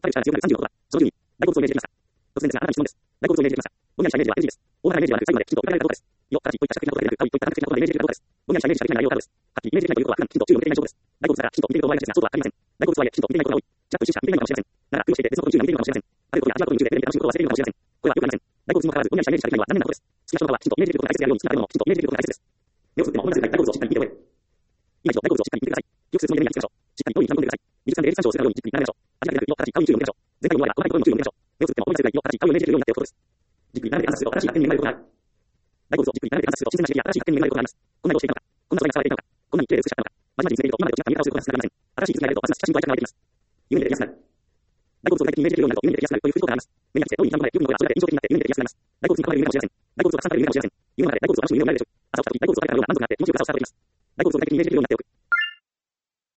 彼氏から強くなる36は、その順に、大好物をイメージできました。突然ですが、あなたに質問です。大好物をイメージできました。ぼんやりしたイメージでは NG です。大原イメージでは最後まできちんと受けられたことです。よ、ただし、こういった視覚的なことだけでなく、といった話的なことでイメージできることです。ぼんやりしたイメージしかできない内容があるです。はっきりイメージできないということは、普段きちんと注意を向けていない証拠です。大好物ならきちんと見ていると思われがちですが、そうとは限りません。大好物とはいえきちんと見ていないことが多い。チャットしか見ていないかもしれません。なら、苦労していて別のことに注意が向いているかもしれません。あることや味わうことに夢中でテレビで楽しむことを忘れているかもしれません。これはよくありません。大好物にもかかわらず、ぼんやりしたイメージしかできないのは残念なことです。好きな人の方はきちんとイメージできることが大切であるように、好きな食べ物もきちんとイメージできることが大切です。目をつぶっても同じ大好物をしっかり見ておえ。今一度大好物をしっかり見てください。よくするつもりで目につけましょう。しっかり脳に刻み込んでください。美術館でエレキ参照をするようにじっくり眺めましょう。味が出るよ、形、顔に注意を向けましょう。前回の前は細かいことにも注意を向けましょう。目をつぶっても同じ大よ、形、顔をイメージできるようになっておくことです。じっくり眺めて観察すると新しい発見に恵まれることがある。大好物をじっくり眺めて観察すると新鮮な刺激や新しい発見に恵まれることがあります。こんなにどうしていたのか、こんな素材が使われていたのか、こんなに綺麗で美しかったのか、まじまじ見つめると今までと違った見え方をすることが少なくありません。新しい気づきが得られるとますます親しみと愛着が湧いてきます。夢に出てきやすくなる。大好物を具体的にイメージできるようになると夢に出て